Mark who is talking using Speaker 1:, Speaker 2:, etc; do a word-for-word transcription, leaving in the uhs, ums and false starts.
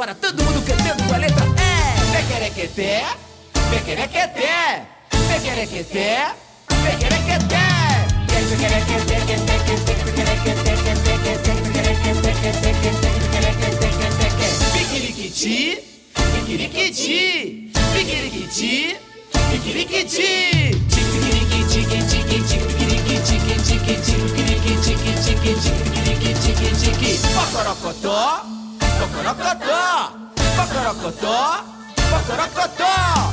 Speaker 1: agora todo mundo cantando com a letra E. Pequerequeté, pequerequeté, pequerequeté, pequerequeté. Piquiriquiti, piquiriquiti, piquiriquiti, piquiriquiti. Tiquiriquiti, tiquiriquiti, tiquiriquiti, tiquiriquiti, tiquiriquiti. Pocorocotó, pocorocotó, pocorocotó, pocorocotó.